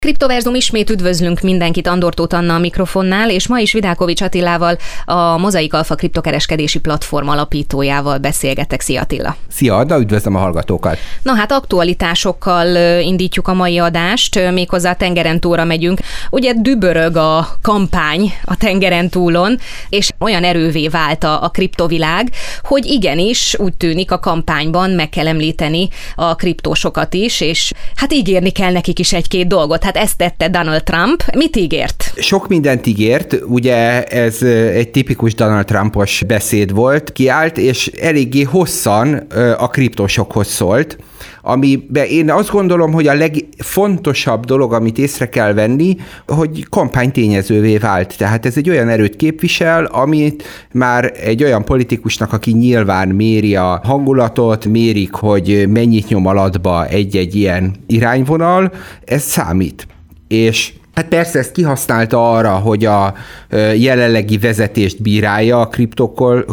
Kriptoverzum, ismét üdvözlünk mindenkit, Andor Tóth Anna a mikrofonnál, és ma is Vidákovics Attilával, a Mozaik Alpha kriptokereskedési platform alapítójával beszélgetek. Szia Attila! Szia Anna, üdvözlöm a hallgatókat! Na hát aktualitásokkal indítjuk a mai adást, méghozzá a tengeren túlra megyünk. Ugye dübörög a kampány a tengeren túlon, és olyan erővé vált a kriptovilág, hogy igenis úgy tűnik a kampányban meg kell említeni a kriptósokat is, és hát ígérni kell nekik is egy-két dolgot. Hát ezt tette Donald Trump. Mit ígért? Sok mindent ígért, ugye ez egy tipikus Donald Trumpos beszéd volt, kiállt, és eléggé hosszan a kriptósokhoz szólt, amiben én azt gondolom, hogy a legfontosabb dolog, amit észre kell venni, hogy kampánytényezővé vált. Tehát ez egy olyan erőt képvisel, amit már egy olyan politikusnak, aki nyilván méri a hangulatot, mérik, hogy mennyit nyom alatba egy-egy ilyen irányvonal, ez számít. És hát persze ezt kihasználta arra, hogy a jelenlegi vezetést bírálja a kriptokkal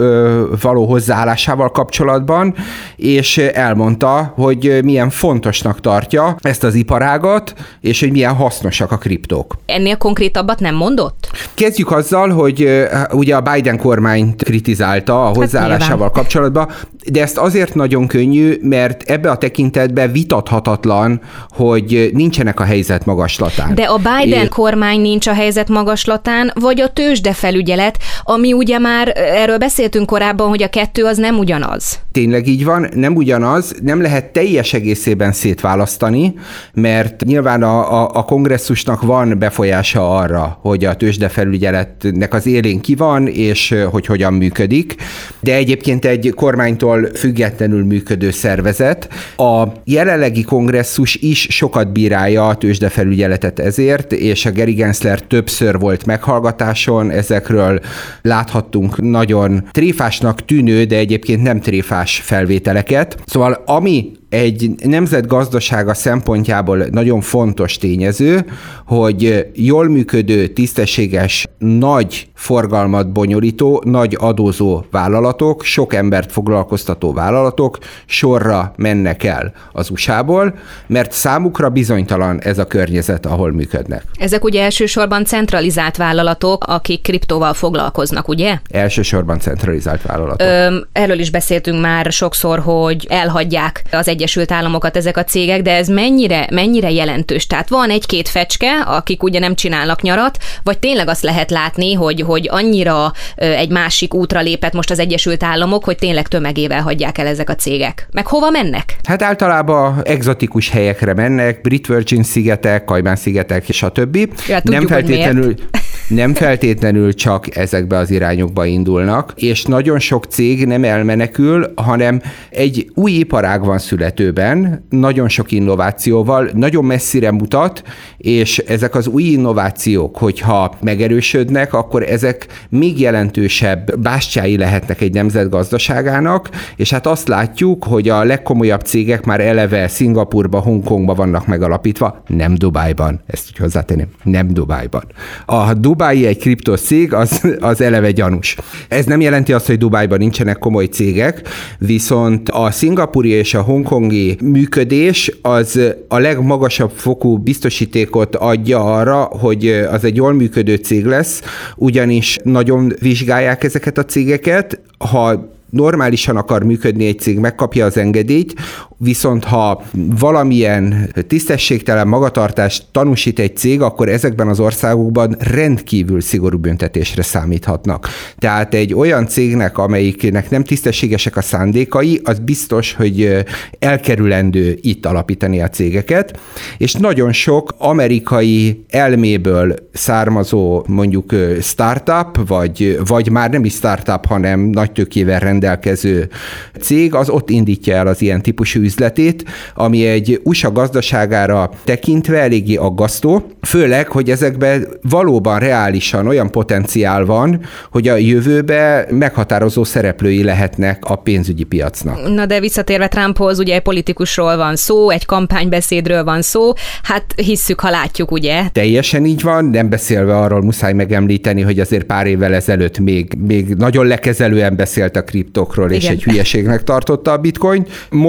való hozzáállásával kapcsolatban, és elmondta, hogy milyen fontosnak tartja ezt az iparágat, és hogy milyen hasznosak a kriptók. Ennél konkrétabbat nem mondott? Kezdjük azzal, hogy ugye a Biden kormányt kritizálta a hozzáállásával kapcsolatban, de ezt azért nagyon könnyű, mert ebbe a tekintetben vitathatatlan, hogy nincsenek a helyzet magaslatán. De a Biden kormány nincs a helyzet magaslatán, vagy a tőzsdefelügyelet, ami ugye már, erről beszéltünk korábban, hogy a kettő az nem ugyanaz. Tényleg így van, nem ugyanaz, nem lehet teljes egészében szétválasztani, mert nyilván a kongresszusnak van befolyása arra, hogy a tőzsdefelügyeletnek az élén ki van, és hogy hogyan működik, de egyébként egy kormánytól függetlenül működő szervezet. A jelenlegi kongresszus is sokat bírálja a tőzsdefelügyeletet ezért, és a Gary Gensler többször volt meghallgatáson, ezekről láthattunk nagyon tréfásnak tűnő, de egyébként nem tréfás felvételeket. Szóval ami egy nemzet gazdasága szempontjából nagyon fontos tényező, hogy jól működő, tisztességes, nagy forgalmat bonyolító, nagy adózó vállalatok, sok embert foglalkoztató vállalatok sorra mennek el az USA-ból, mert számukra bizonytalan ez a környezet, ahol működnek. Ezek ugye elsősorban centralizált vállalatok, akik kriptóval foglalkoznak, ugye? Elsősorban centralizált vállalatok. Erről is beszéltünk már sokszor, hogy elhagyják az Egyesült Államokat ezek a cégek, de ez mennyire jelentős? Tehát van egy-két fecske, akik ugye nem csinálnak nyarat, vagy tényleg azt lehet látni, hogy annyira egy másik útra lépett most az Egyesült Államok, hogy tényleg tömegével hagyják el ezek a cégek. Meg hova mennek? Hát általában egzotikus helyekre mennek, Brit Virgin szigetek, Kajmán-szigetek és a többi. Ja, tudjuk, nem feltétlenül csak ezekbe az irányokba indulnak, és nagyon sok cég nem elmenekül, hanem egy új iparág van születőben, nagyon sok innovációval, nagyon messzire mutat, és ezek az új innovációk, hogyha megerősödnek, akkor ezek még jelentősebb bástyái lehetnek egy nemzet gazdaságának, és hát azt látjuk, hogy a legkomolyabb cégek már eleve Szingapurban, Hongkongban vannak megalapítva, nem Dubájban, ezt úgy hozzátenném, nem Dubájban. A dubái egy kriptocég, az eleve gyanús. Ez nem jelenti azt, hogy Dubájban nincsenek komoly cégek, viszont a szingapúri és a hongkongi működés az a legmagasabb fokú biztosítékot adja arra, hogy az egy jól működő cég lesz, ugyanis nagyon vizsgálják ezeket a cégeket, ha normálisan akar működni egy cég, megkapja az engedélyt, viszont ha valamilyen tisztességtelen magatartást tanúsít egy cég, akkor ezekben az országokban rendkívül szigorú büntetésre számíthatnak. Tehát egy olyan cégnek, amelyiknek nem tisztességesek a szándékai, az biztos, hogy elkerülendő itt alapítani a cégeket, és nagyon sok amerikai elméből származó mondjuk startup, vagy már nem is startup, hanem nagy tőkével rendelkező cég, az ott indítja el az ilyen típusú üzletét, ami egy USA gazdaságára tekintve eléggé aggasztó, főleg, hogy ezekben valóban reálisan olyan potenciál van, hogy a jövőben meghatározó szereplői lehetnek a pénzügyi piacnak. Na de visszatérve Trumphoz, ugye egy politikusról van szó, egy kampánybeszédről van szó, hát hisszük, ha látjuk, ugye? Teljesen így van, nem beszélve arról muszáj megemlíteni, hogy azért pár évvel ezelőtt még nagyon lekezelően beszélt a kriptokról, és egy hülyeségnek tartotta a bitcoint, most pedig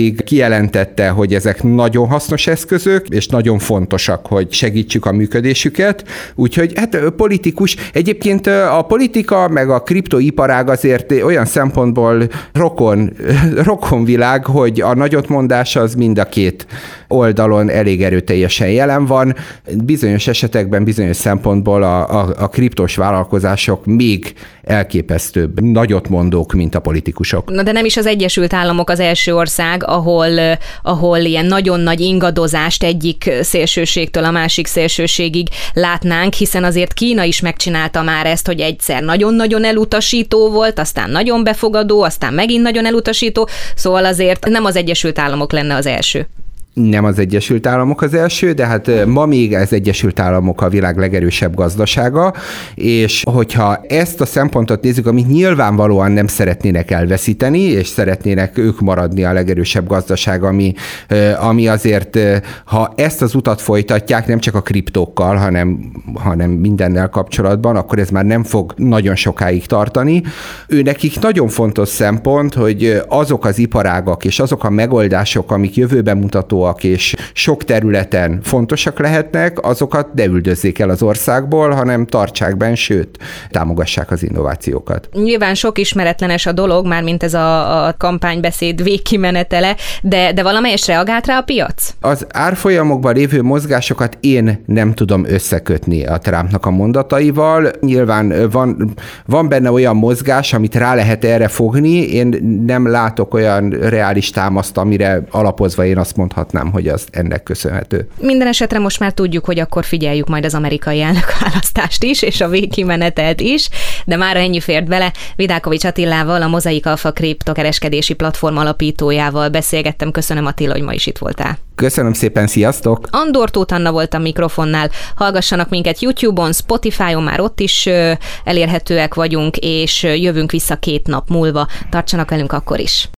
pedig kijelentette, hogy ezek nagyon hasznos eszközök, és nagyon fontosak, hogy segítsük a működésüket. Úgyhogy hát politikus, egyébként a politika meg a kriptoiparág azért olyan szempontból rokonvilág, hogy a nagyotmondás az mind a két oldalon elég erőteljesen jelen van. Bizonyos esetekben, bizonyos szempontból a kriptos vállalkozások még elképesztőbb nagyotmondók, mint a politikusok. Na de nem is az Egyesült Államok az első ország, ahol ilyen nagyon nagy ingadozást egyik szélsőségtől a másik szélsőségig látnánk, hiszen azért Kína is megcsinálta már ezt, hogy egyszer nagyon-nagyon elutasító volt, aztán nagyon befogadó, aztán megint nagyon elutasító, szóval azért nem az Egyesült Államok lenne az első. Nem az Egyesült Államok az első, de hát ma még az Egyesült Államok a világ legerősebb gazdasága, és hogyha ezt a szempontot nézzük, amit nyilvánvalóan nem szeretnének elveszíteni, és szeretnének ők maradni a legerősebb gazdaság, ami azért, ha ezt az utat folytatják, nem csak a kriptókkal, hanem mindennel kapcsolatban, akkor ez már nem fog nagyon sokáig tartani. Nekik nagyon fontos szempont, hogy azok az iparágak és azok a megoldások, amik jövőben mutató és sok területen fontosak lehetnek, azokat ne üldözzék el az országból, hanem tartsák benn, sőt, támogassák az innovációkat. Nyilván sok ismeretlenes a dolog, mármint ez a kampánybeszéd végkimenetele, de valamelyest reagált rá a piac? Az árfolyamokban lévő mozgásokat én nem tudom összekötni a Trumpnak a mondataival. Nyilván van benne olyan mozgás, amit rá lehet erre fogni, én nem látok olyan reális támaszt, amire alapozva én azt mondhatnám, hogy az ennek köszönhető. Minden esetre most már tudjuk, hogy akkor figyeljük majd az amerikai elnökválasztást is, és a végkimenetelt is, de mára ennyi fért bele. Vidákovics Attilával, a Mozaik Alpha kriptokereskedési platform alapítójával beszélgettem. Köszönöm, Attila, hogy ma is itt voltál. Köszönöm szépen, sziasztok! Andor Tóth Anna volt a mikrofonnál. Hallgassanak minket YouTube-on, Spotify-on, már ott is elérhetőek vagyunk, és jövünk vissza 2 nap múlva. Tartsanak velünk akkor is!